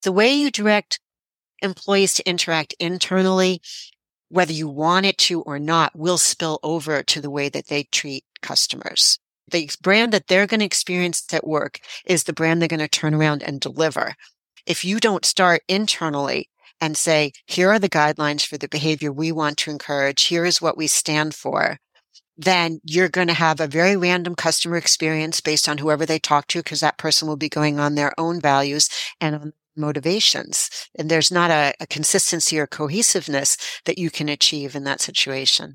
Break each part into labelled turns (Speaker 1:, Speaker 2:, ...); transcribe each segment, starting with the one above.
Speaker 1: The way you direct employees to interact internally, whether you want it to or not, will spill over to the way that they treat customers. The brand that they're going to experience at work is the brand they're going to turn around and deliver. If you don't start internally and say, here are the guidelines for the behavior we want to encourage, here is what we stand for, then you're going to have a very random customer experience based on whoever they talk to, because that person will be going on their own values and on motivations. And there's not a consistency or cohesiveness that you can achieve in that situation.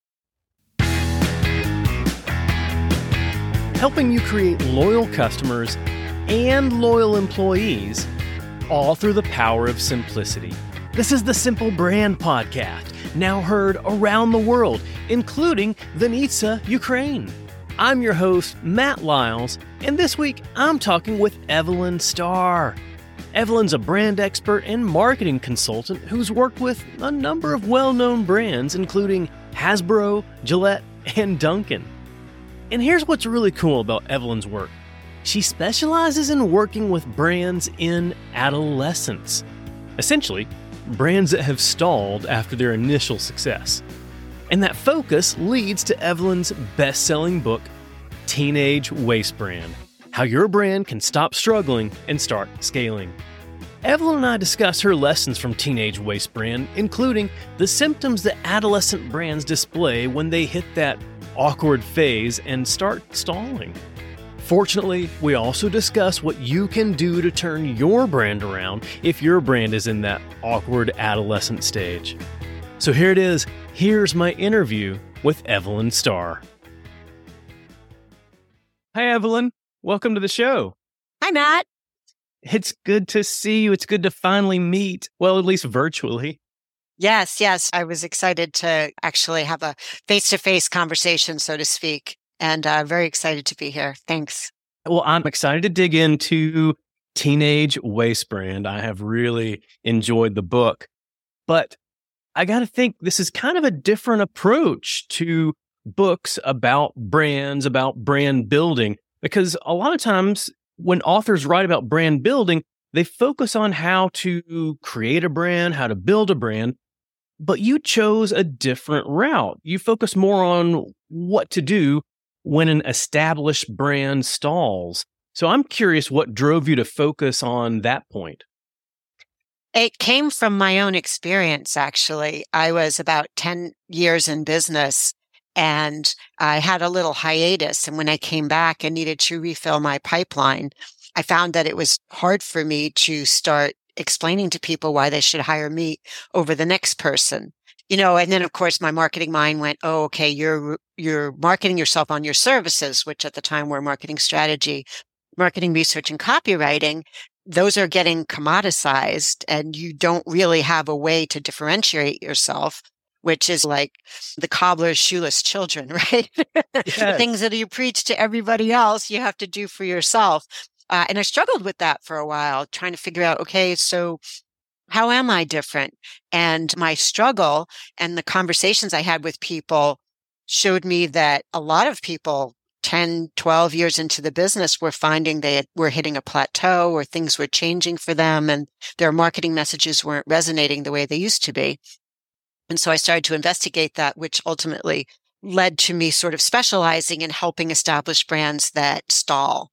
Speaker 2: Helping you create loyal customers and loyal employees, all through the power of simplicity. This is the Simple Brand Podcast, now heard around the world, including Vinnytsia, Ukraine. I'm your host, Matt Lyles, and this week I'm talking with Evelyn Starr. Evelyn's a brand expert and marketing consultant who's worked with a number of well-known brands, including Hasbro, Gillette, and Dunkin'. And here's what's really cool about Evelyn's work. She specializes in working with brands in adolescence. Essentially, brands that have stalled after their initial success. And that focus leads to Evelyn's best-selling book, Teenage Waste Brand: How Your Brand Can Stop Struggling and Start Scaling. Evelyn and I discuss her lessons from Teenage Waste Brand, including the symptoms that adolescent brands display when they hit that awkward phase and start stalling. Fortunately, we also discuss what you can do to turn your brand around if your brand is in that awkward adolescent stage. So here it is. Here's my interview with Evelyn Starr. Hi, Evelyn. Welcome to the show.
Speaker 1: Hi, Matt.
Speaker 2: It's good to see you. It's good to finally meet, well, at least virtually.
Speaker 1: Yes. I was excited to actually have a face-to-face conversation, so to speak, and very excited to be here. Thanks.
Speaker 2: Well, I'm excited to dig into Teenage Waste Brand. I have really enjoyed the book, but I got to think this is kind of a different approach to books about brands, about brand building, because a lot of times when authors write about brand building, they focus on how to create a brand, how to build a brand. But you chose a different route. You focus more on what to do when an established brand stalls. So I'm curious what drove you to focus on that point.
Speaker 1: It came from my own experience, actually. I was about 10 years in business and I had a little hiatus. And when I came back and needed to refill my pipeline, I found that it was hard for me to start explaining to people why they should hire me over the next person. And then of course my marketing mind went, oh, okay, you're marketing yourself on your services, which at the time were marketing strategy, marketing research, and copywriting. Those are getting commoditized and you don't really have a way to differentiate yourself, which is like the cobbler's shoeless children, right?
Speaker 2: Yes.
Speaker 1: The things that you preach to everybody else, you have to do for yourself. And I struggled with that for a while, trying to figure out, okay, so how am I different? And my struggle and the conversations I had with people showed me that a lot of people 10, 12 years into the business were finding they were hitting a plateau or things were changing for them and their marketing messages weren't resonating the way they used to be. And so I started to investigate that, which ultimately led to me sort of specializing in helping establish brands that stall.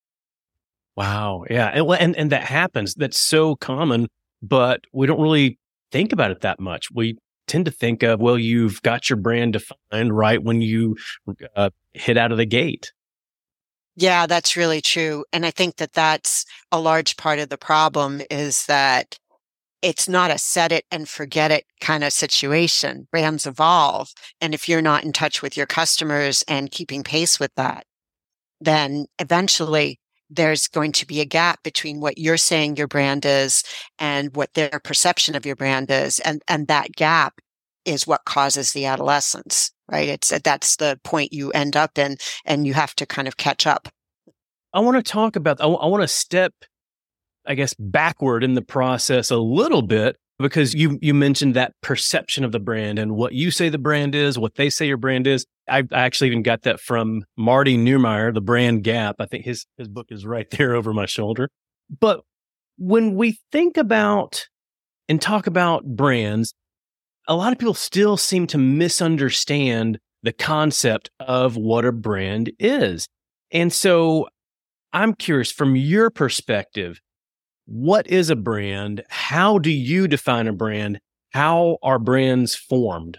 Speaker 2: Wow. Yeah. And that happens. That's so common, but we don't really think about it that much. We tend to think of, well, you've got your brand defined right when you hit out of the gate.
Speaker 1: Yeah, that's really true. And I think that that's a large part of the problem is that it's not a set it and forget it kind of situation. Brands evolve. And if you're not in touch with your customers and keeping pace with that, then eventually there's going to be a gap between what you're saying your brand is and what their perception of your brand is. And that gap is what causes the adolescence, right? That's the point you end up in and you have to kind of catch up.
Speaker 2: I want to talk about, I want to step, I guess, backward in the process a little bit, because you mentioned that perception of the brand and what you say the brand is, what they say your brand is. I actually even got that from Marty Neumeier, The Brand Gap. I think his book is right there over my shoulder. But when we think about and talk about brands, a lot of people still seem to misunderstand the concept of what a brand is. And so I'm curious, from your perspective, what is a brand? How do you define a brand? How are brands formed?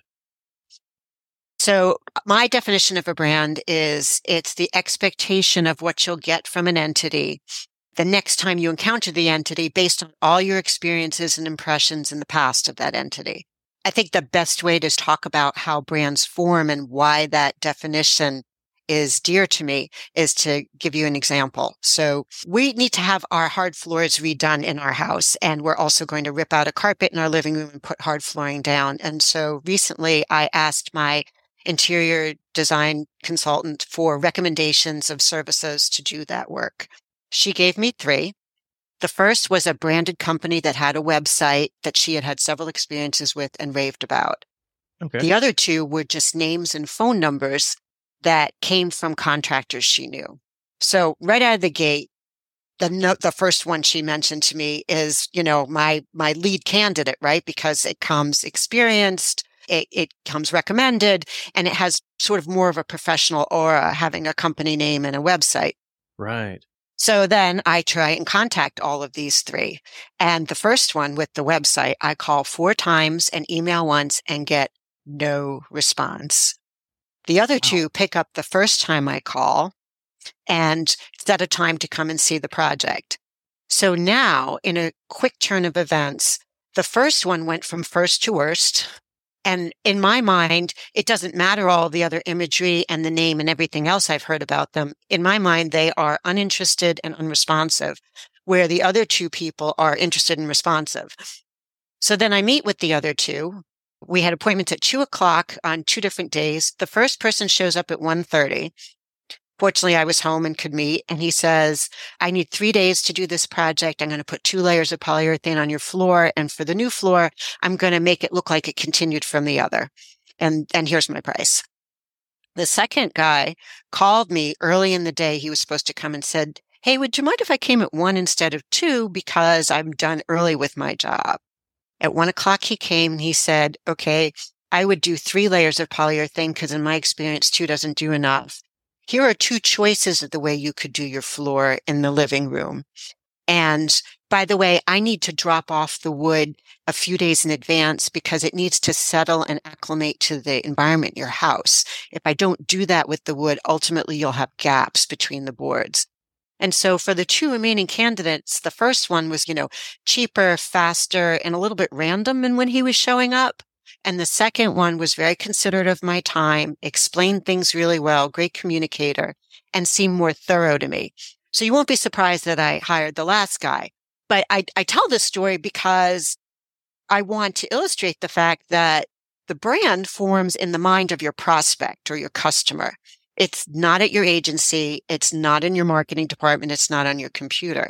Speaker 1: So my definition of a brand is it's the expectation of what you'll get from an entity the next time you encounter the entity based on all your experiences and impressions in the past of that entity. I think the best way to talk about how brands form and why that definition is dear to me is to give you an example. So we need to have our hard floors redone in our house, and we're also going to rip out a carpet in our living room and put hard flooring down. And so recently I asked my interior design consultant for recommendations of services to do that work. She gave me 3. The first was a branded company that had a website that she had had several experiences with and raved about.
Speaker 2: Okay.
Speaker 1: The other 2 were just names and phone numbers that came from contractors she knew. So right out of the gate, the first one she mentioned to me is, my lead candidate, right? Because it comes experienced, it comes recommended, and it has sort of more of a professional aura, having a company name and a website.
Speaker 2: Right.
Speaker 1: So then I try and contact all of these 3. And the first one with the website, I call 4 times and email once and get no response. The other 2 pick up the first time I call and set a time to come and see the project. So now, in a quick turn of events, the first one went from first to worst. And in my mind, it doesn't matter all the other imagery and the name and everything else I've heard about them. In my mind, they are uninterested and unresponsive, where the other 2 people are interested and responsive. So then I meet with the other 2. We had appointments at 2:00 on 2 different days. The first person shows up at 1:30. Fortunately, I was home and could meet. And he says, I need 3 days to do this project. I'm going to put 2 layers of polyurethane on your floor. And for the new floor, I'm going to make it look like it continued from the other. And here's my price. The second guy called me early in the day. He was supposed to come and said, hey, would you mind if I came at 1 instead of 2 because I'm done early with my job? At 1:00 he came and he said, okay, I would do 3 layers of polyurethane because in my experience, 2 doesn't do enough. Here are 2 choices of the way you could do your floor in the living room. And by the way, I need to drop off the wood a few days in advance because it needs to settle and acclimate to the environment in your house. If I don't do that with the wood, ultimately you'll have gaps between the boards. And so for the 2 remaining candidates, the first one was, cheaper, faster, and a little bit random in when he was showing up. And the second one was very considerate of my time, explained things really well, great communicator, and seemed more thorough to me. So you won't be surprised that I hired the last guy. But I tell this story because I want to illustrate the fact that the brand forms in the mind of your prospect or your customer. It's not at your agency. It's not in your marketing department. It's not on your computer.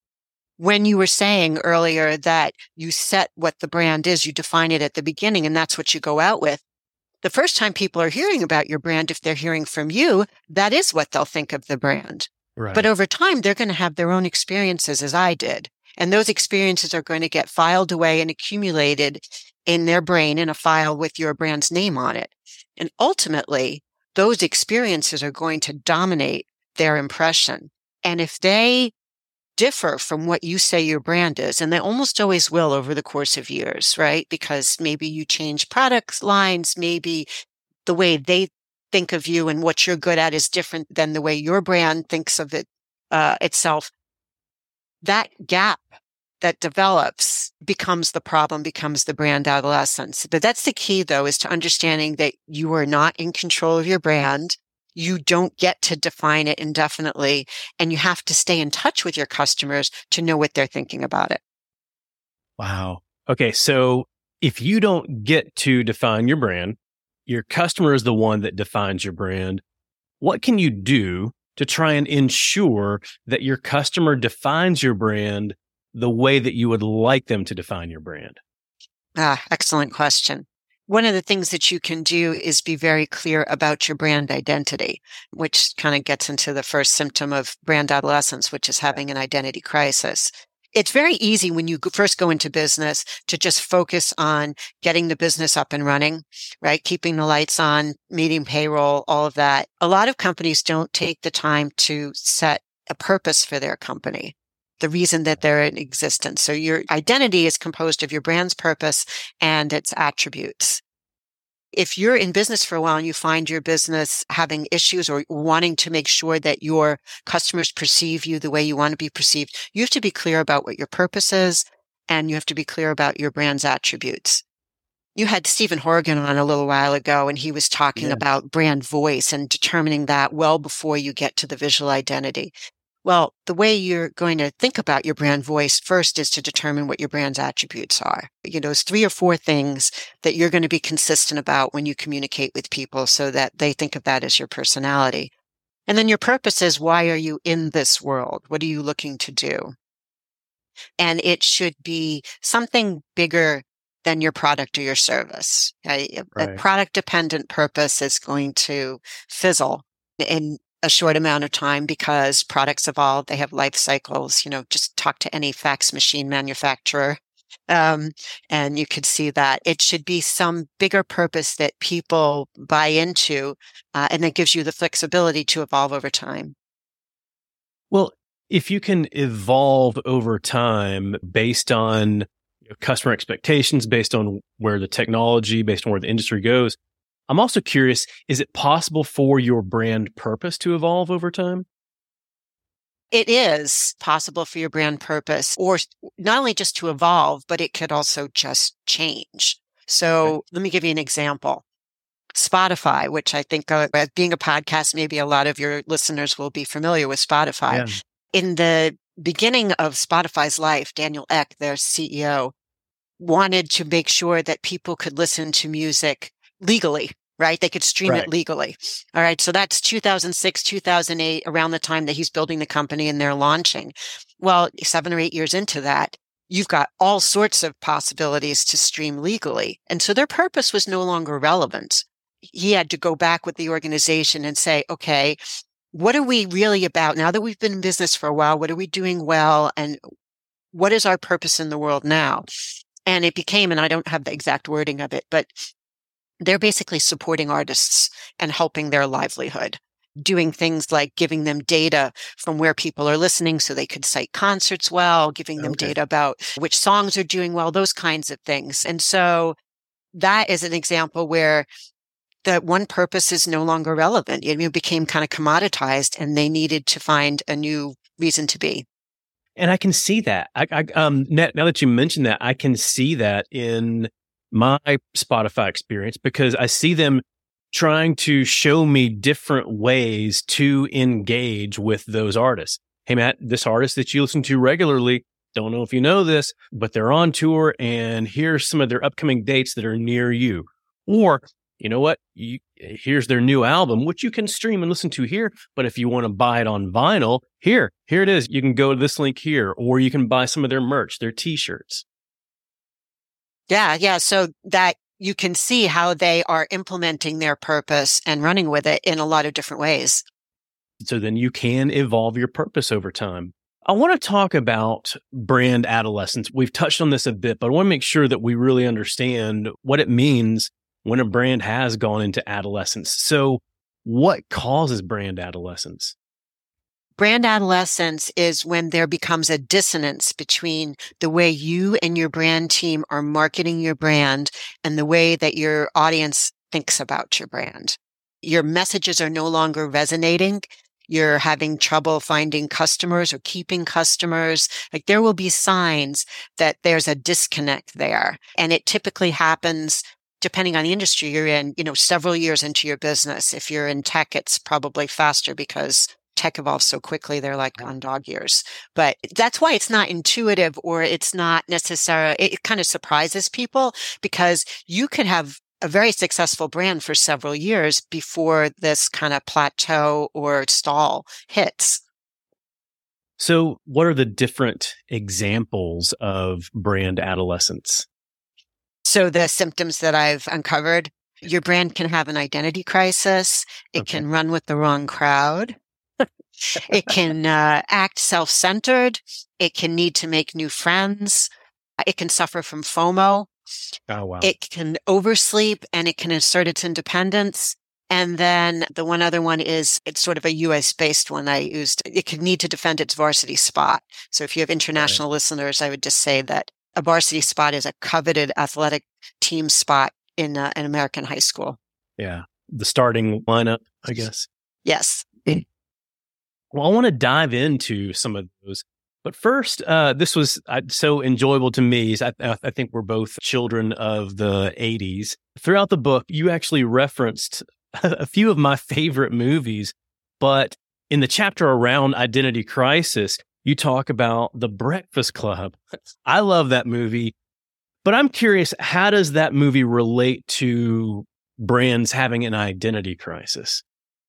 Speaker 1: When you were saying earlier that you set what the brand is, you define it at the beginning, and that's what you go out with. The first time people are hearing about your brand, if they're hearing from you, that is what they'll think of the brand.
Speaker 2: Right.
Speaker 1: But over time, they're going to have their own experiences as I did. And those experiences are going to get filed away and accumulated in their brain in a file with your brand's name on it. And ultimately, those experiences are going to dominate their impression. And if they differ from what you say your brand is, and they almost always will over the course of years, right? Because maybe you change product lines, maybe the way they think of you and what you're good at is different than the way your brand thinks of it itself. That gap that develops becomes the problem, becomes the brand adolescence. But that's the key, though, is to understanding that you are not in control of your brand. You don't get to define it indefinitely, and you have to stay in touch with your customers to know what they're thinking about it.
Speaker 2: Wow. Okay. So if you don't get to define your brand, your customer is the one that defines your brand. What can you do to try and ensure that your customer defines your brand the way that you would like them to define your brand?
Speaker 1: Excellent question. One of the things that you can do is be very clear about your brand identity, which kind of gets into the first symptom of brand adolescence, which is having an identity crisis. It's very easy when you first go into business to just focus on getting the business up and running, right? Keeping the lights on, meeting payroll, all of that. A lot of companies don't take the time to set a purpose for their company, the reason that they're in existence. So your identity is composed of your brand's purpose and its attributes. If you're in business for a while and you find your business having issues or wanting to make sure that your customers perceive you the way you want to be perceived, you have to be clear about what your purpose is, and you have to be clear about your brand's attributes. You had Stephen Horgan on a little while ago, and he was talking about brand voice and determining that well before you get to the visual identity. Well, the way you're going to think about your brand voice first is to determine what your brand's attributes are. Those 3 or 4 things that you're going to be consistent about when you communicate with people so that they think of that as your personality. And then your purpose is, why are you in this world? What are you looking to do? And it should be something bigger than your product or your service. A product-dependent purpose is going to fizzle in a short amount of time because products evolve. They have life cycles. Just talk to any fax machine manufacturer. And you could see that it should be some bigger purpose that people buy into, and that gives you the flexibility to evolve over time.
Speaker 2: Well, if you can evolve over time based on customer expectations, based on where the technology, based on where the industry goes, I'm also curious, is it possible for your brand purpose to evolve over time?
Speaker 1: It is possible for your brand purpose, or not only just to evolve, but it could also just change. So Let me give you an example. Spotify, which I think being a podcast, maybe a lot of your listeners will be familiar with Spotify. Yeah. In the beginning of Spotify's life, Daniel Ek, their CEO, wanted to make sure that people could listen to music legally. Right? They could stream it legally. All right. So that's 2006, 2008, around the time that he's building the company and they're launching. Well, 7 or 8 years into that, you've got all sorts of possibilities to stream legally. And so their purpose was no longer relevant. He had to go back with the organization and say, okay, what are we really about? Now that we've been in business for a while, what are we doing well? And what is our purpose in the world now? And it became, and I don't have the exact wording of it, but they're basically supporting artists and helping their livelihood, doing things like giving them data from where people are listening so they could cite concerts well, giving them data about which songs are doing well, those kinds of things. And so that is an example where the one purpose is no longer relevant. It became kind of commoditized and they needed to find a new reason to be.
Speaker 2: And I can see that. Now that you mentioned that, I can see that in my Spotify experience because I see them trying to show me different ways to engage with those artists. Hey, Matt, this artist that you listen to regularly, don't know if you know this, but they're on tour and here's some of their upcoming dates that are near you. Or, you know what? Here's their new album, which you can stream and listen to here. But if you want to buy it on vinyl, here it is. You can go to this link here, or you can buy some of their merch, their t-shirts.
Speaker 1: Yeah. So that you can see how they are implementing their purpose and running with it in a lot of different ways.
Speaker 2: So then you can evolve your purpose over time. I want to talk about brand adolescence. We've touched on this a bit, but I want to make sure that we really understand what it means when a brand has gone into adolescence. So what causes brand adolescence?
Speaker 1: Brand adolescence is when there becomes a dissonance between the way you and your brand team are marketing your brand and the way that your audience thinks about your brand. Your messages are no longer resonating. You're having trouble finding customers or keeping customers. Like there will be signs that there's a disconnect there. And it typically happens depending on the industry you're in, several years into your business. If you're in tech, it's probably faster because tech evolves so quickly, they're like on dog years. But that's why it's not intuitive or it's not necessarily, it kind of surprises people because you can have a very successful brand for several years before this kind of plateau or stall hits.
Speaker 2: So what are the different examples of brand adolescence?
Speaker 1: So the symptoms that I've uncovered, your brand can have an identity crisis. It can run with the wrong crowd. It can act self-centered. It can need to make new friends. It can suffer from FOMO.
Speaker 2: Oh, wow.
Speaker 1: It can oversleep, and it can assert its independence. And then the one other one is, it's sort of a US-based one I used. It can need to defend its varsity spot. So if you have international listeners, I would just say that a varsity spot is a coveted athletic team spot in an American high school.
Speaker 2: Yeah. The starting lineup, I guess.
Speaker 1: Yes.
Speaker 2: Well, I want to dive into some of those. But first, this was so enjoyable to me. I think we're both children of the 80s. Throughout the book, you actually referenced a few of my favorite movies. But in the chapter around identity crisis, you talk about The Breakfast Club. I love that movie. But I'm curious, how does that movie relate to brands having an identity crisis?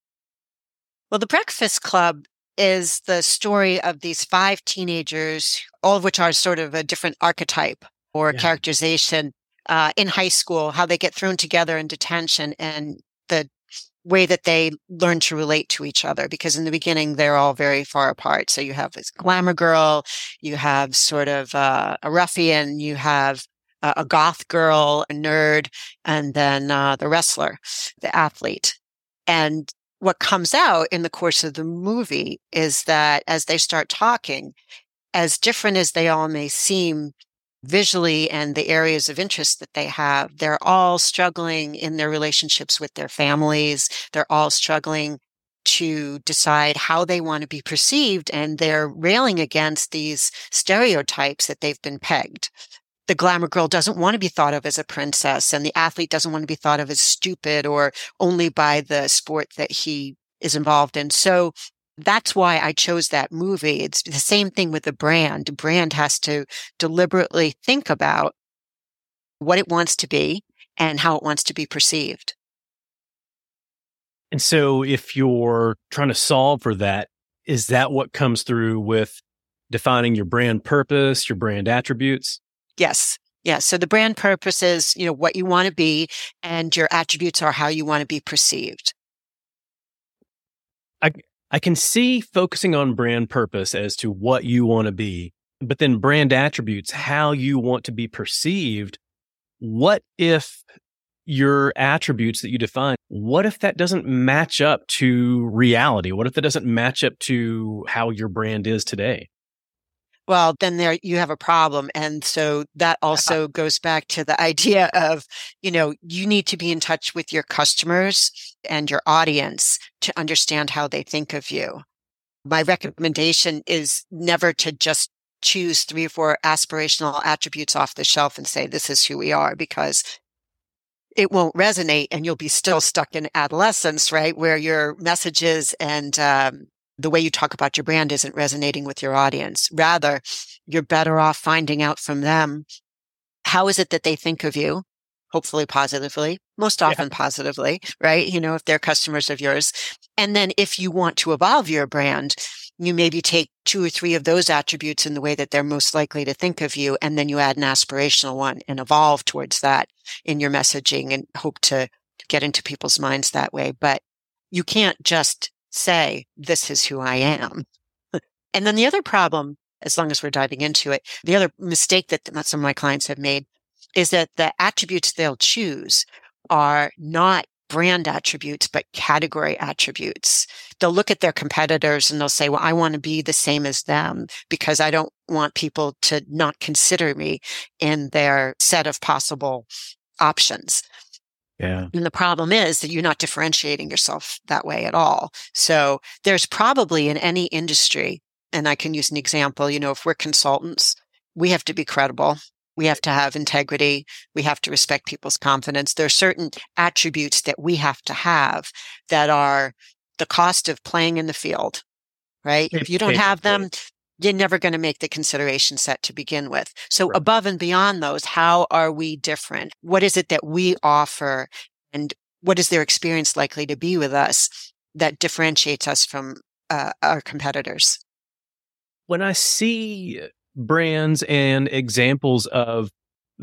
Speaker 1: Well, The Breakfast Club is the story of these 5 teenagers, all of which are sort of a different archetype or characterization in high school, how they get thrown together in detention and the way that they learn to relate to each other. Because in the beginning, they're all very far apart. So you have this glamour girl, you have sort of a ruffian, you have a goth girl, a nerd, and then the wrestler, the athlete. And what comes out in the course of the movie is that as they start talking, as different as they all may seem visually and the areas of interest that they have, they're all struggling in their relationships with their families. They're all struggling to decide how they want to be perceived, and they're railing against these stereotypes that they've been pegged. The glamour girl doesn't want to be thought of as a princess, and the athlete doesn't want to be thought of as stupid or only by the sport that he is involved in. So that's why I chose that movie. It's the same thing with the brand. The brand has to deliberately think about what it wants to be and how it wants to be perceived.
Speaker 2: And so if you're trying to solve for that, is that what comes through with defining your brand purpose, your brand attributes?
Speaker 1: Yes. Yes. So the brand purpose is, what you want to be, and your attributes are how you want to be perceived.
Speaker 2: I can see focusing on brand purpose as to what you want to be, but then brand attributes, how you want to be perceived. What if your attributes that you define, what if that doesn't match up to reality? What if that doesn't match up to how your brand is today?
Speaker 1: Well, then there you have a problem. And so that also goes back to the idea of, you need to be in touch with your customers and your audience to understand how they think of you. My recommendation is never to just choose 3 or 4 aspirational attributes off the shelf and say, this is who we are, because it won't resonate and you'll be still stuck in adolescence, right? Where your messages and, the way you talk about your brand isn't resonating with your audience. Rather, you're better off finding out from them, how is it that they think of you? Hopefully positively, most often positively, right? If they're customers of yours. And then if you want to evolve your brand, you maybe take 2 or 3 of those attributes in the way that they're most likely to think of you. And then you add an aspirational one and evolve towards that in your messaging and hope to get into people's minds that way. But you can't just say, this is who I am. And then the other problem, as long as we're diving into it, the other mistake that some of my clients have made is that the attributes they'll choose are not brand attributes, but category attributes. They'll look at their competitors and they'll say, well, I want to be the same as them because I don't want people to not consider me in their set of possible options.
Speaker 2: Yeah.
Speaker 1: And the problem is that you're not differentiating yourself that way at all. So there's probably in any industry, and I can use an example, if we're consultants, we have to be credible. We have to have integrity. We have to respect people's confidence. There are certain attributes that we have to have that are the cost of playing in the field, right? If you don't have them, you're never going to make the consideration set to begin with. So above and beyond those, how are we different? What is it that we offer? And what is their experience likely to be with us that differentiates us from our competitors?
Speaker 2: When I see brands and examples of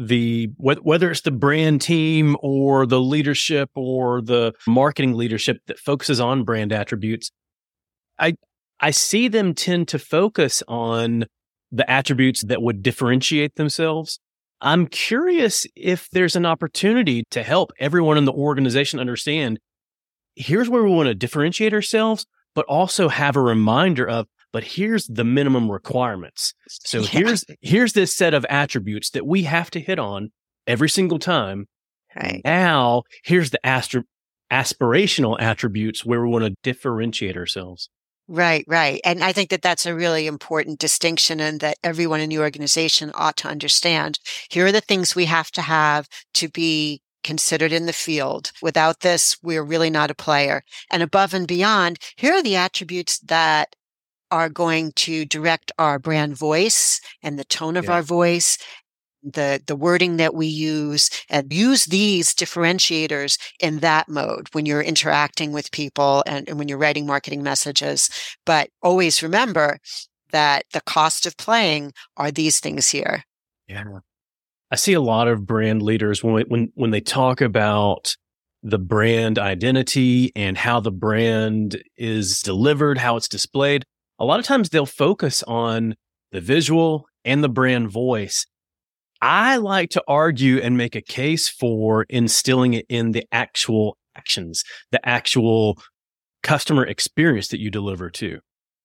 Speaker 2: whether it's the brand team or the leadership or the marketing leadership that focuses on brand attributes, I see them tend to focus on the attributes that would differentiate themselves. I'm curious if there's an opportunity to help everyone in the organization understand, here's where we want to differentiate ourselves, but also have a reminder of, but here's the minimum requirements. So here's this set of attributes that we have to hit on every single time.
Speaker 1: Right.
Speaker 2: Now, here's the aspirational attributes where we want to differentiate ourselves.
Speaker 1: Right, right. And I think that that's a really important distinction, and that everyone in the organization ought to understand. Here are the things we have to be considered in the field. Without this, we're really not a player. And above and beyond, here are the attributes that are going to direct our brand voice and the tone of our voice, the wording that we use, and use these differentiators in that mode when you're interacting with people and when you're writing marketing messages. But always remember that the cost of playing are these things here.
Speaker 2: Yeah. I see a lot of brand leaders when they talk about the brand identity and how the brand is delivered, how it's displayed. A lot of times they'll focus on the visual and the brand voice. I like to argue and make a case for instilling it in the actual actions, the actual customer experience that you deliver to.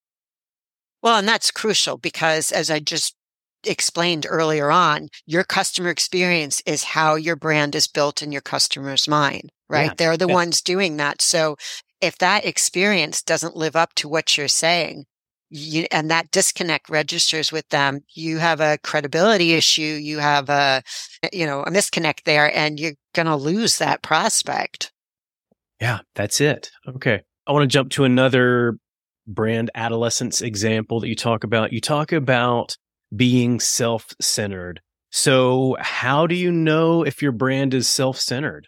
Speaker 1: Well, and that's crucial because, as I just explained earlier on, your customer experience is how your brand is built in your customer's mind, right?
Speaker 2: Yeah.
Speaker 1: They're the ones doing that. So if that experience doesn't live up to what you're saying, and that disconnect registers with them, you have a credibility issue, you have a misconnect there, and you're going to lose that prospect.
Speaker 2: Yeah, that's it. Okay. I want to jump to another brand adolescence example that you talk about. You talk about being self-centered. So how do you know if your brand is self-centered?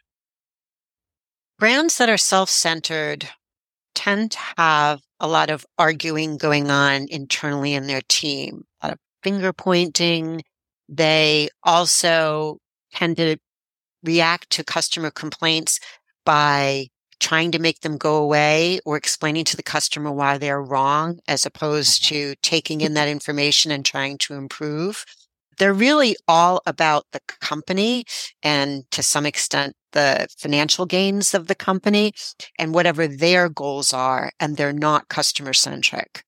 Speaker 1: Brands that are self-centered tend to have a lot of arguing going on internally in their team, a lot of finger pointing. They also tend to react to customer complaints by trying to make them go away or explaining to the customer why they're wrong, as opposed to taking in that information and trying to improve. They're really all about the company and, to some extent, the financial gains of the company and whatever their goals are, and they're not customer centric.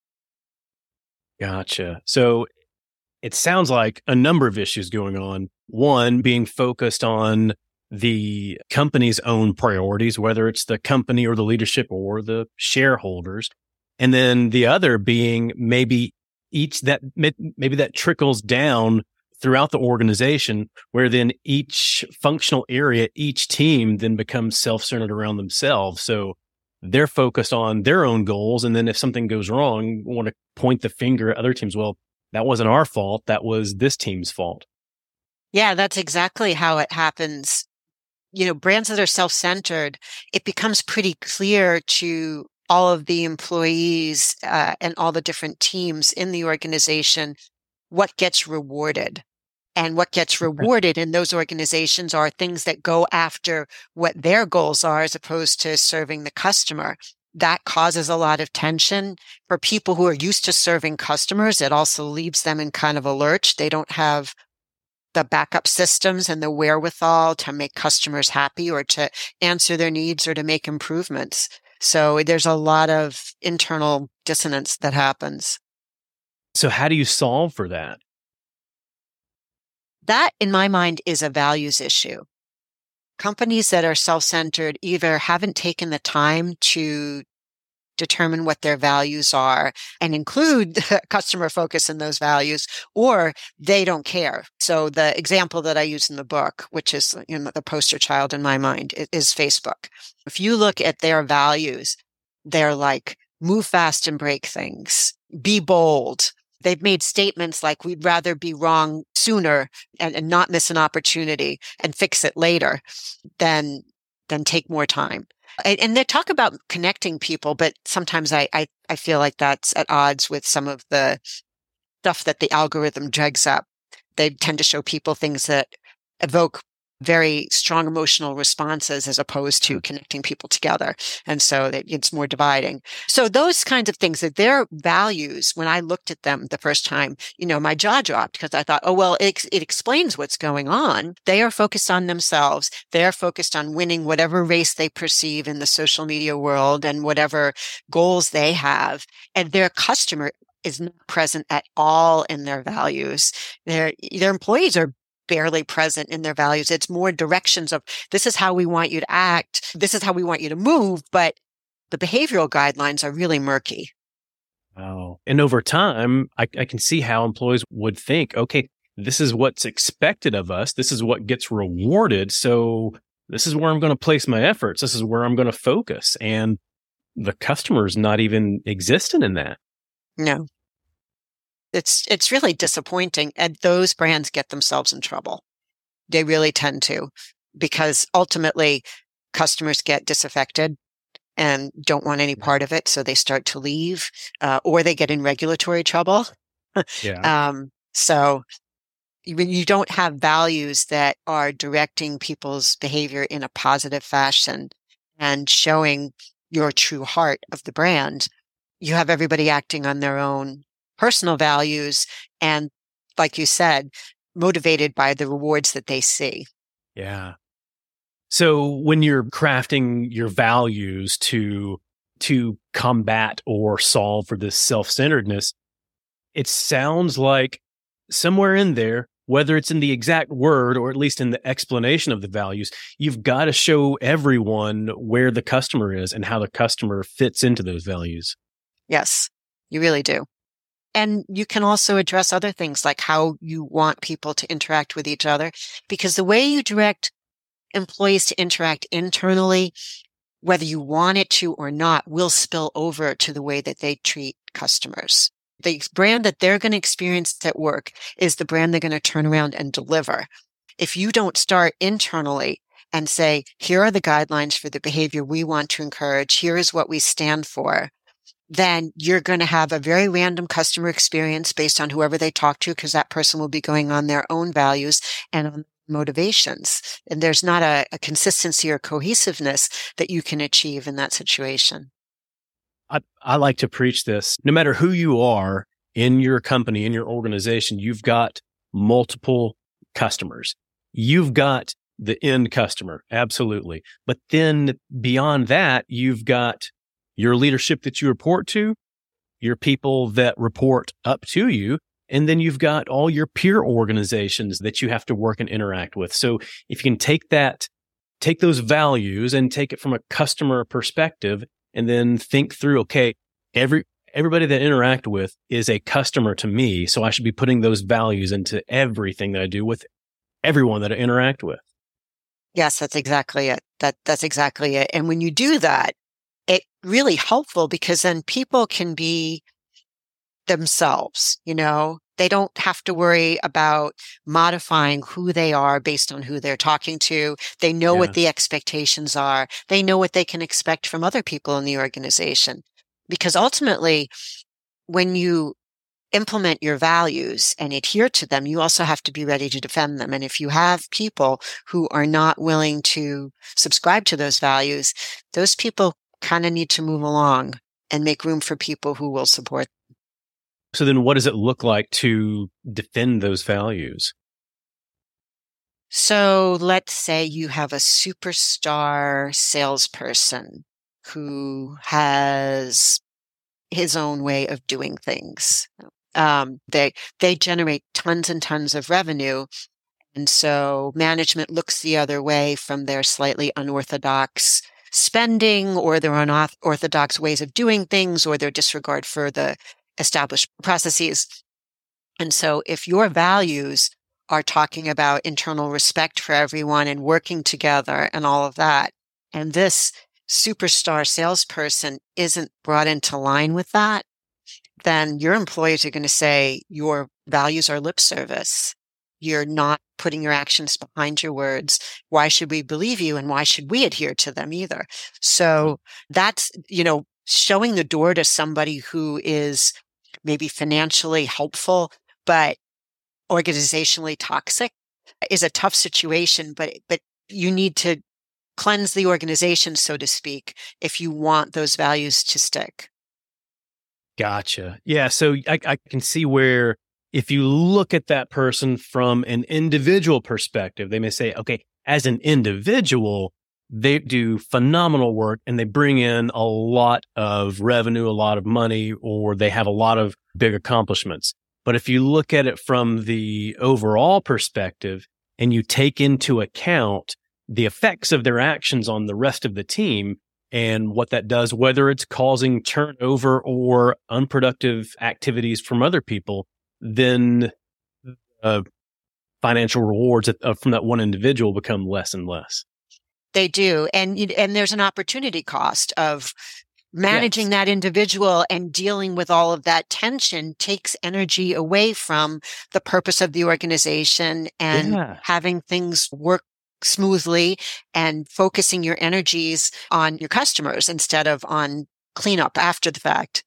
Speaker 2: Gotcha. So it sounds like a number of issues going on. One, being focused on the company's own priorities, whether it's the company or the leadership or the shareholders. And then the other being maybe that trickles down throughout the organization, where then each functional area, each team then becomes self-centered around themselves. So they're focused on their own goals. And then if something goes wrong, want to point the finger at other teams. Well, that wasn't our fault. That was this team's fault.
Speaker 1: Yeah, that's exactly how it happens. Brands that are self-centered, it becomes pretty clear to all of the employees and all the different teams in the organization what gets rewarded. And what gets rewarded in those organizations are things that go after what their goals are, as opposed to serving the customer. That causes a lot of tension for people who are used to serving customers. It also leaves them in kind of a lurch. They don't have the backup systems and the wherewithal to make customers happy or to answer their needs or to make improvements. So there's a lot of internal dissonance that happens.
Speaker 2: So how do you solve for that?
Speaker 1: That, in my mind, is a values issue. Companies that are self-centered either haven't taken the time to determine what their values are and include customer focus in those values, or they don't care. So the example that I use in the book, which is the poster child in my mind, is Facebook. If you look at their values, they're like, move fast and break things, be bold. They've made statements like, we'd rather be wrong sooner and not miss an opportunity and fix it later than take more time. And they talk about connecting people, but sometimes I feel like that's at odds with some of the stuff that the algorithm dregs up. They tend to show people things that evoke very strong emotional responses as opposed to connecting people together. And so it's more dividing. So those kinds of things, that their values, when I looked at them the first time, my jaw dropped because I thought, oh, well, it explains what's going on. They are focused on themselves. They are focused on winning whatever race they perceive in the social media world and whatever goals they have. And their customer is not present at all in their values. Their employees are barely present in their values. It's more directions of, this is how we want you to act. This is how we want you to move. But the behavioral guidelines are really murky.
Speaker 2: Wow. And over time, I can see how employees would think, okay, this is what's expected of us. This is what gets rewarded. So this is where I'm going to place my efforts. This is where I'm going to focus. And the customer's not even existent in that.
Speaker 1: No. It's really disappointing. And those brands get themselves in trouble. They really tend to, because ultimately customers get disaffected and don't want any part of it. So they start to leave, or they get in regulatory trouble.
Speaker 2: Yeah.
Speaker 1: So when you don't have values that are directing people's behavior in a positive fashion and showing your true heart of the brand, you have everybody acting on their own personal values and, like you said, motivated by the rewards that they see.
Speaker 2: Yeah. So when you're crafting your values to combat or solve for this self-centeredness, it sounds like somewhere in there, whether it's in the exact word or at least in the explanation of the values, you've got to show everyone where the customer is and how the customer fits into those values.
Speaker 1: Yes, you really do. And you can also address other things like how you want people to interact with each other, because the way you direct employees to interact internally, whether you want it to or not, will spill over to the way that they treat customers. The brand that they're going to experience at work is the brand they're going to turn around and deliver. If you don't start internally and say, here are the guidelines for the behavior we want to encourage, here is what we stand for, then you're going to have a very random customer experience based on whoever they talk to, because that person will be going on their own values and on motivations. And there's not a consistency or cohesiveness that you can achieve in that situation.
Speaker 2: I like to preach this. No matter who you are in your company, in your organization, you've got multiple customers. You've got the end customer, absolutely. But then beyond that, you've got your leadership that you report to, your people that report up to you, and then you've got all your peer organizations that you have to work and interact with. So if you can take those values and take it from a customer perspective, and then think through, okay, everybody that I interact with is a customer to me, so I should be putting those values into everything that I do with everyone that I interact with.
Speaker 1: Yes, that's exactly it. That's exactly it. And when you do that, it's really helpful, because then people can be themselves, They don't have to worry about modifying who they are based on who they're talking to. They know what the expectations are. They know what they can expect from other people in the organization. Because ultimately, when you implement your values and adhere to them, you also have to be ready to defend them. And if you have people who are not willing to subscribe to those values, those people kind of need to move along and make room for people who will support.
Speaker 2: So then what does it look like to defend those values?
Speaker 1: So let's say you have a superstar salesperson who has his own way of doing things. They generate tons and tons of revenue. And so management looks the other way from their slightly unorthodox spending, or their unorthodox ways of doing things, or their disregard for the established processes. And so if your values are talking about internal respect for everyone and working together and all of that, and this superstar salesperson isn't brought into line with that, then your employees are going to say your values are lip service. You're not putting your actions behind your words. Why should we believe you? And why should we adhere to them either? So that's, showing the door to somebody who is maybe financially helpful, but organizationally toxic. is a tough situation, but you need to cleanse the organization, so to speak, if you want those values to stick.
Speaker 2: Gotcha. Yeah. So I can see where if you look at that person from an individual perspective, they may say, okay, as an individual, they do phenomenal work and they bring in a lot of revenue, a lot of money, or they have a lot of big accomplishments. But if you look at it from the overall perspective and you take into account the effects of their actions on the rest of the team and what that does, whether it's causing turnover or unproductive activities from other people, then financial rewards from that one individual become less and less.
Speaker 1: They do. And there's an opportunity cost of managing that individual, and dealing with all of that tension takes energy away from the purpose of the organization and having things work smoothly and focusing your energies on your customers instead of on cleanup after the fact.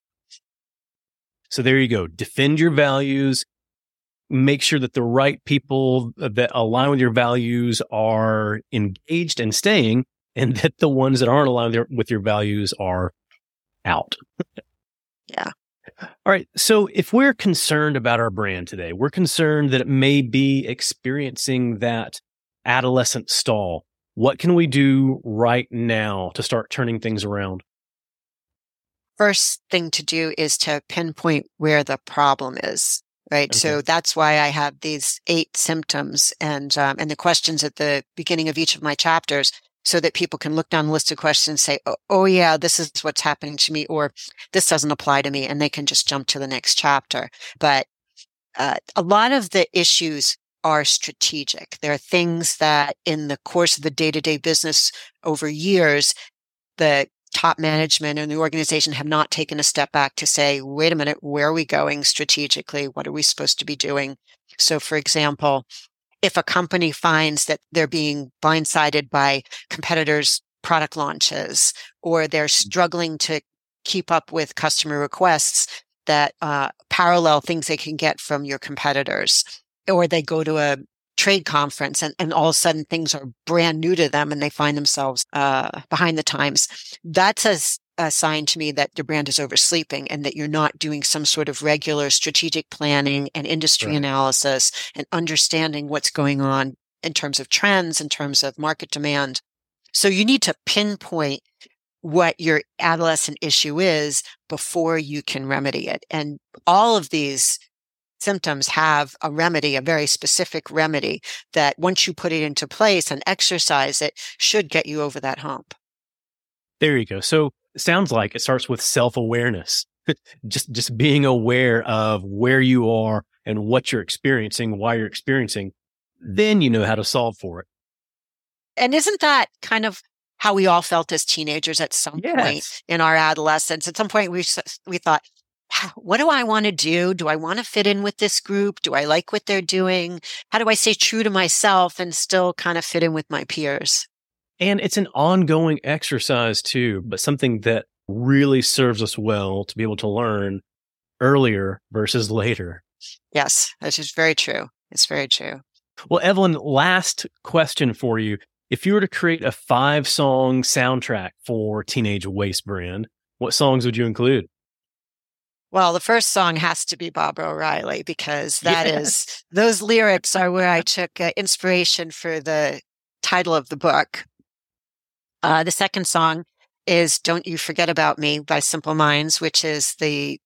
Speaker 2: So there you go. Defend your values. Make sure that the right people that align with your values are engaged and staying, and that the ones that aren't aligned with your values are out.
Speaker 1: Yeah.
Speaker 2: All right. So if we're concerned about our brand today, we're concerned that it may be experiencing that adolescent stall. What can we do right now to start turning things around?
Speaker 1: First thing to do is to pinpoint where the problem is. Right.
Speaker 2: Okay.
Speaker 1: So that's why I have these 8 symptoms and the questions at the beginning of each of my chapters, so that people can look down the list of questions and say, oh yeah, this is what's happening to me, or this doesn't apply to me. And they can just jump to the next chapter. But a lot of the issues are strategic. There are things that in the course of the day-to-day business over years, the top management and the organization have not taken a step back to say, wait a minute, where are we going strategically? What are we supposed to be doing? So, for example, if a company finds that they're being blindsided by competitors' product launches, or they're struggling to keep up with customer requests that parallel things they can get from your competitors, or they go to a trade conference and all of a sudden things are brand new to them and they find themselves behind the times. That's a sign to me that your brand is oversleeping and that you're not doing some sort of regular strategic planning and industry analysis and understanding what's going on in terms of trends, in terms of market demand. So you need to pinpoint what your adolescent issue is before you can remedy it. And all of these symptoms have a remedy, a very specific remedy that once you put it into place and exercise it, should get you over that hump.
Speaker 2: There you go. So it sounds like it starts with self-awareness, just being aware of where you are and what you're experiencing, why you're experiencing. Then you know how to solve for it.
Speaker 1: And isn't that kind of how we all felt as teenagers at some point in our adolescence? At some point we thought, what do I want to do? Do I want to fit in with this group? Do I like what they're doing? How do I stay true to myself and still kind of fit in with my peers?
Speaker 2: And it's an ongoing exercise too, but something that really serves us well to be able to learn earlier versus later.
Speaker 1: Yes, that is very true. It's very true.
Speaker 2: Well, Evelyn, last question for you. If you were to create a 5-song soundtrack for Teenage Waste Brand, what songs would you include?
Speaker 1: Well, the first song has to be Barbara O'Reilly, because those lyrics are where I took inspiration for the title of the book. The second song is Don't You Forget About Me by Simple Minds, which is the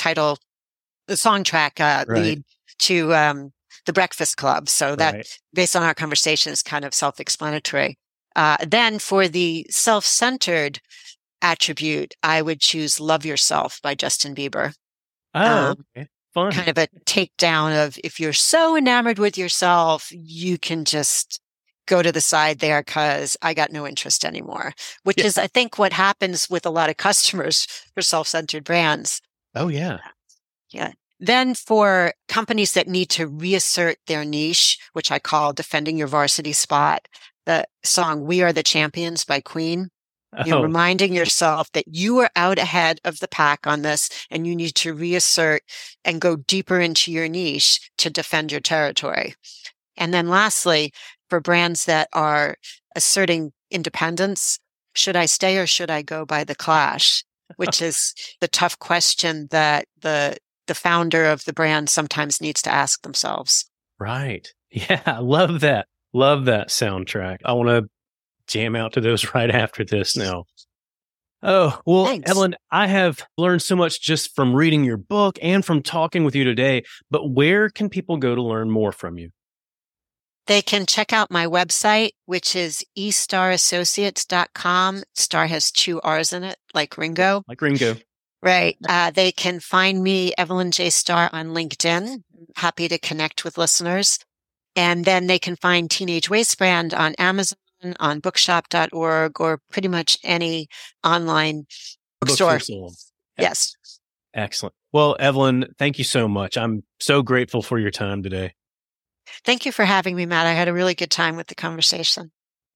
Speaker 1: song track lead to The Breakfast Club. So that, based on our conversation, is kind of self-explanatory. Then for the self-centered attribute, I would choose Love Yourself by Justin Bieber.
Speaker 2: Okay. Fun.
Speaker 1: Kind of a takedown of, if you're so enamored with yourself, you can just go to the side there because I got no interest anymore, which is, I think, what happens with a lot of customers for self-centered brands.
Speaker 2: Oh, yeah.
Speaker 1: Yeah. Then for companies that need to reassert their niche, which I call defending your varsity spot, the song We Are the Champions by Queen. You're reminding yourself that you are out ahead of the pack on this, and you need to reassert and go deeper into your niche to defend your territory. And then lastly, for brands that are asserting independence, should I stay or should I go by the Clash? Which is the tough question that the founder of the brand sometimes needs to ask themselves.
Speaker 2: Right. Yeah, I love that. Love that soundtrack. I want to jam out to those right after this now. Oh, well,
Speaker 1: Thanks.
Speaker 2: Evelyn, I have learned so much just from reading your book and from talking with you today, but where can people go to learn more from you?
Speaker 1: They can check out my website, which is estarassociates.com. Star has 2 R's in it, like Ringo.
Speaker 2: Like Ringo.
Speaker 1: Right. They can find me, Evelyn J. Starr, on LinkedIn. Happy to connect with listeners. And then they can find Teenage Waste Brand on Amazon, on bookshop.org, or pretty much any online bookstore. Yes.
Speaker 2: Excellent. Well, Evelyn, thank you so much. I'm so grateful for your time today.
Speaker 1: Thank you for having me, Matt. I had a really good time with the conversation.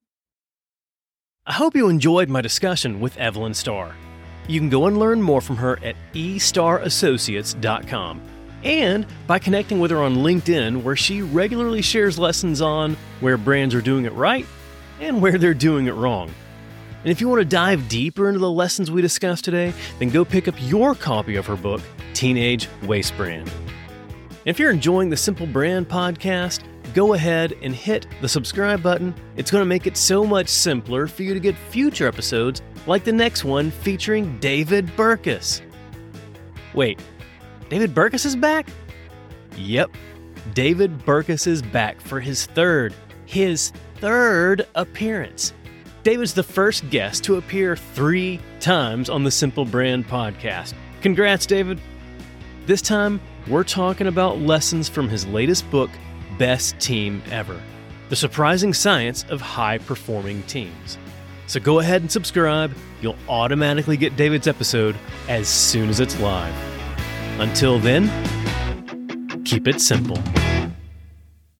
Speaker 2: I hope you enjoyed my discussion with Evelyn Starr. You can go and learn more from her at estarassociates.com and by connecting with her on LinkedIn, where she regularly shares lessons on where brands are doing it right and where they're doing it wrong. And if you want to dive deeper into the lessons we discussed today, then go pick up your copy of her book, Teenage Waste Brand. If you're enjoying the Simple Brand podcast, go ahead and hit the subscribe button. It's going to make it so much simpler for you to get future episodes like the next one featuring David Burkus. Wait, David Burkus is back? Yep, David Burkus is back for his third appearance. David's the first guest to appear 3 times on the Simple Brand podcast. Congrats, David. This time, we're talking about lessons from his latest book, Best Team Ever: The Surprising Science of High-Performing Teams. So go ahead and subscribe. You'll automatically get David's episode as soon as it's live. Until then, keep it simple.